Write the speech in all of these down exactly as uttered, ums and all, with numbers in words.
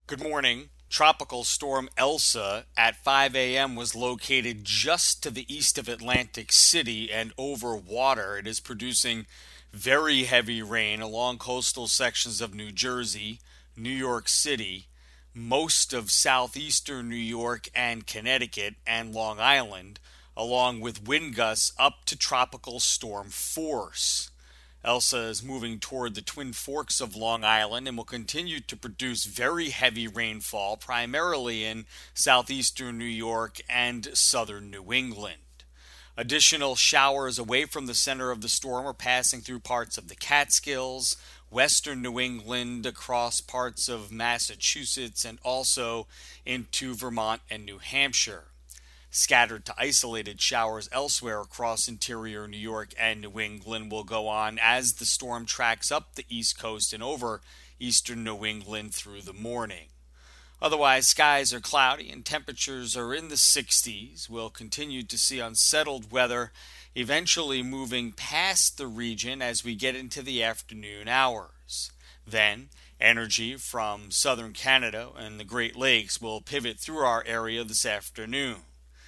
Good morning. Tropical storm Elsa at five a m was located just to the east of Atlantic City and over water. It is producing very heavy rain along coastal sections of New Jersey, New York City, most of southeastern New York and Connecticut, and Long Island, along with wind gusts up to tropical storm force. Elsa is moving toward the Twin Forks of Long Island and will continue to produce very heavy rainfall, primarily in southeastern New York and southern New England. Additional showers away from the center of the storm are passing through parts of the Catskills, western New England, across parts of Massachusetts, and also into Vermont and New Hampshire. Scattered to isolated showers elsewhere across interior New York and New England will go on as the storm tracks up the East Coast and over eastern New England through the morning. Otherwise, skies are cloudy and temperatures are in the sixties. We'll continue to see unsettled weather eventually moving past the region as we get into the afternoon hours. Then, energy from southern Canada and the Great Lakes will pivot through our area this afternoon.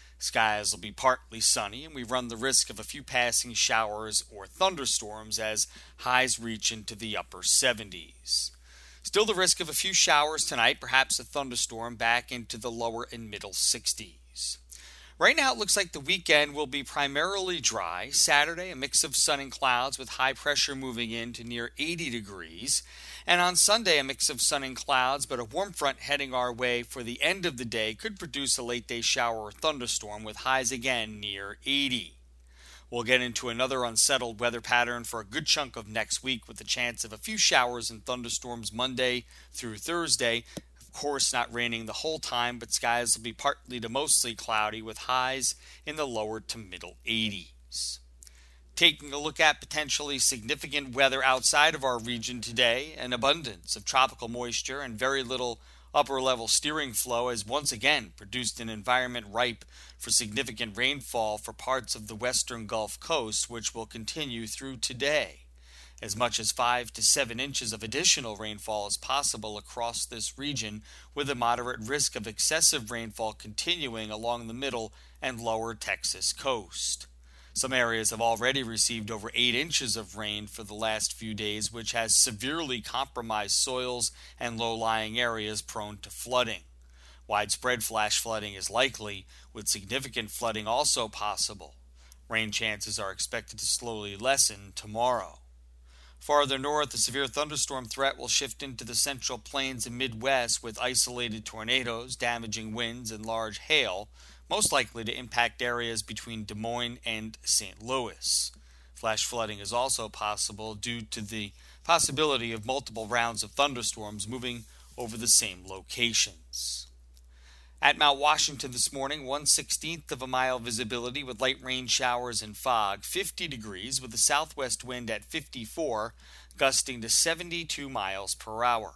Skies will be partly sunny, and we run the risk of a few passing showers or thunderstorms as highs reach into the upper seventies. Still the risk of a few showers tonight, perhaps a thunderstorm back into the lower and middle sixties. Right now it looks like the weekend will be primarily dry. Saturday, a mix of sun and clouds with high pressure moving in to near eighty degrees. And on Sunday, a mix of sun and clouds, but a warm front heading our way for the end of the day could produce a late day shower or thunderstorm with highs again near eighty. We'll get into another unsettled weather pattern for a good chunk of next week with a chance of a few showers and thunderstorms Monday through Thursday. Of course, not raining the whole time, but skies will be partly to mostly cloudy with highs in the lower to middle eighties. Taking a look at potentially significant weather outside of our region today, an abundance of tropical moisture and very little upper level steering flow has once again produced an environment ripe for significant rainfall for parts of the western Gulf Coast, which will continue through today. As much as five to seven inches of additional rainfall is possible across this region, with a moderate risk of excessive rainfall continuing along the middle and lower Texas coast. Some areas have already received over eight inches of rain for the last few days, which has severely compromised soils and low-lying areas prone to flooding. Widespread flash flooding is likely, with significant flooding also possible. Rain chances are expected to slowly lessen tomorrow. Farther north, the severe thunderstorm threat will shift into the central plains and Midwest with isolated tornadoes, damaging winds, and large hail, most likely to impact areas between Des Moines and Saint Louis. Flash flooding is also possible due to the possibility of multiple rounds of thunderstorms moving over the same locations. At Mount Washington this morning, one sixteenth of a mile visibility with light rain showers and fog, fifty degrees with a southwest wind at fifty-four, gusting to seventy-two miles per hour.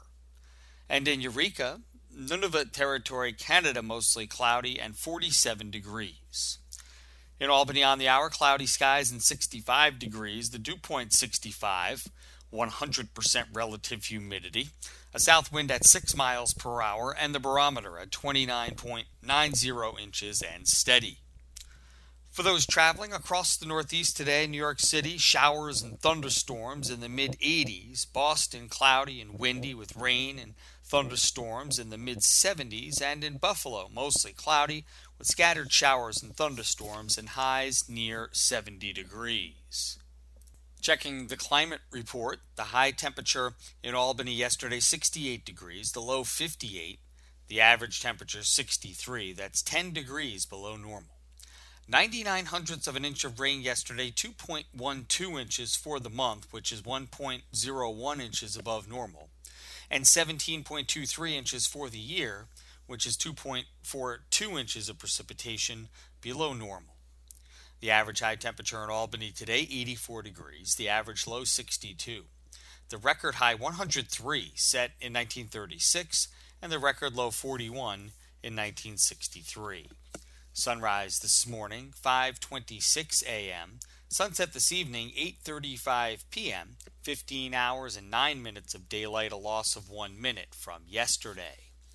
And in Eureka, Nunavut Territory, Canada, mostly cloudy and forty-seven degrees. In Albany on the hour, cloudy skies and sixty-five degrees, the dew point sixty-five, one hundred percent relative humidity, a south wind at six miles per hour, and the barometer at twenty-nine point nine zero inches and steady. For those traveling across the Northeast today, New York City, showers and thunderstorms in the mid eighties, Boston, cloudy and windy with rain and thunderstorms in the mid seventies, and in Buffalo, mostly cloudy with scattered showers and thunderstorms and highs near seventy degrees. Checking the climate report, the high temperature in Albany yesterday, sixty-eight degrees, the low fifty-eight, the average temperature sixty-three, that's ten degrees below normal. ninety-nine hundredths of an inch of rain yesterday, two point one two inches for the month, which is one point zero one inches above normal, and seventeen point two three inches for the year, which is two point four two inches of precipitation below normal. The average high temperature in Albany today, eighty-four degrees, the average low sixty-two. The record high one hundred three set in nineteen thirty-six, and the record low forty-one in nineteen sixty-three. Sunrise this morning, five twenty-six a m Sunset this evening, eight thirty-five p m fifteen hours and nine minutes of daylight, a loss of one minute from yesterday.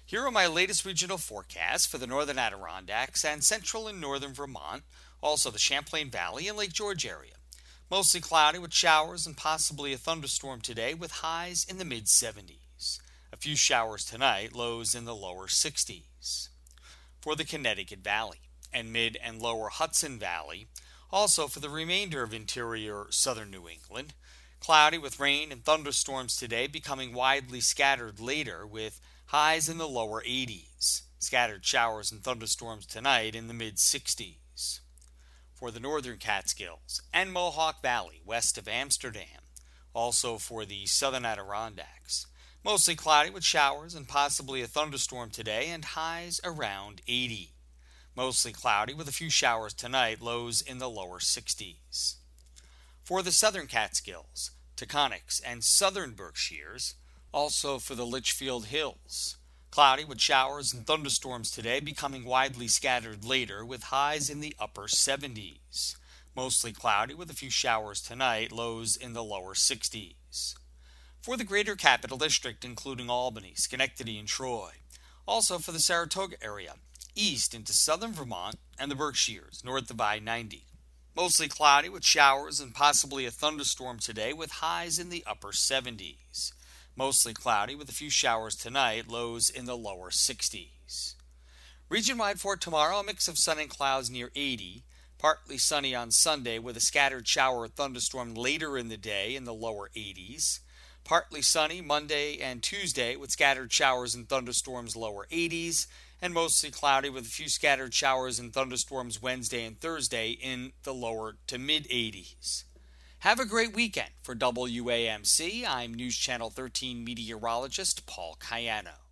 Here are my latest regional forecasts for the northern Adirondacks and central and northern Vermont, also the Champlain Valley and Lake George area. Mostly cloudy with showers and possibly a thunderstorm today with highs in the mid seventies. A few showers tonight, lows in the lower sixties. For the Connecticut Valley and mid and lower Hudson Valley, also for the remainder of interior southern New England, cloudy with rain and thunderstorms today becoming widely scattered later with highs in the lower eighties. Scattered showers and thunderstorms tonight in the mid sixties. For the northern Catskills and Mohawk Valley west of Amsterdam, also for the southern Adirondacks, mostly cloudy with showers and possibly a thunderstorm today and highs around eighty. Mostly cloudy with a few showers tonight, lows in the lower sixties. For the southern Catskills, Taconics, and southern Berkshires, also for the Litchfield Hills, cloudy with showers and thunderstorms today becoming widely scattered later with highs in the upper seventies. Mostly cloudy with a few showers tonight, lows in the lower sixties. For the greater capital district including Albany, Schenectady, and Troy, also for the Saratoga area, east into southern Vermont and the Berkshires north of I ninety. Mostly cloudy with showers and possibly a thunderstorm today with highs in the upper seventies. Mostly cloudy with a few showers tonight, lows in the lower sixties. Region-wide for tomorrow, a mix of sun and clouds near eighty. Partly sunny on Sunday with a scattered shower or thunderstorm later in the day in the lower eighties. Partly sunny Monday and Tuesday with scattered showers and thunderstorms lower eighties. And mostly cloudy with a few scattered showers and thunderstorms Wednesday and Thursday in the lower to mid eighties. Have a great weekend. For W A M C, I'm News Channel thirteen meteorologist Paul Cayano.